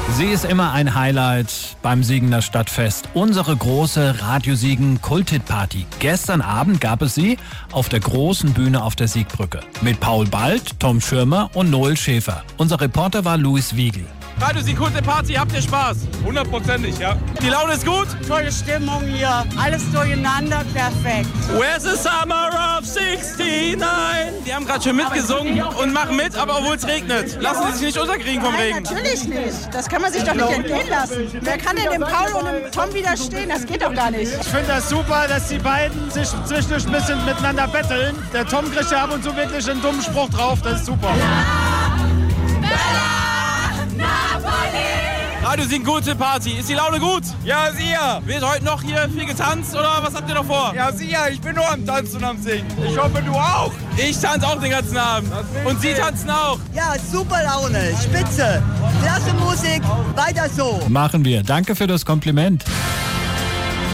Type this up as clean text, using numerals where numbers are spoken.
Sie ist immer ein Highlight beim Siegener Stadtfest. Unsere große Radio-Siegen-Kulthit-Party. Gestern Abend gab es sie auf der großen Bühne auf der Siegbrücke. Mit Paul Bald, Tom Schirmer und Noel Schäfer. Unser Reporter war Louis Wiegel. Radio Siegen Kulthit-Party, habt ihr Spaß? 100%, ja. Die Laune ist gut? Tolle Stimmung hier, alles durcheinander, perfekt. Where's the summer of 69? Die haben gerade schon mitgesungen und machen mit, aber obwohl es regnet. Lassen Sie sich nicht unterkriegen vom Regen. Nein, natürlich nicht. Das kann man sich doch nicht entgehen lassen. Wer kann denn dem Paul und dem Tom widerstehen? Das geht doch gar nicht. Ich finde das super, dass die beiden sich zwischendurch ein bisschen miteinander betteln. Der Tom kriegt ja ab und zu wirklich einen dummen Spruch drauf, das ist super. Radio Siegen Kulthit-Party, ist die Laune gut? Ja, sicher. Wird heute noch hier viel getanzt oder was habt ihr noch vor? Ja, sicher, ich bin nur am Tanzen und am Singen. Ich hoffe, du auch. Ich tanze auch den ganzen Abend. Und Sie tanzen auch. Ja, super Laune, spitze. Klasse Musik, weiter so. Machen wir. Danke für das Kompliment.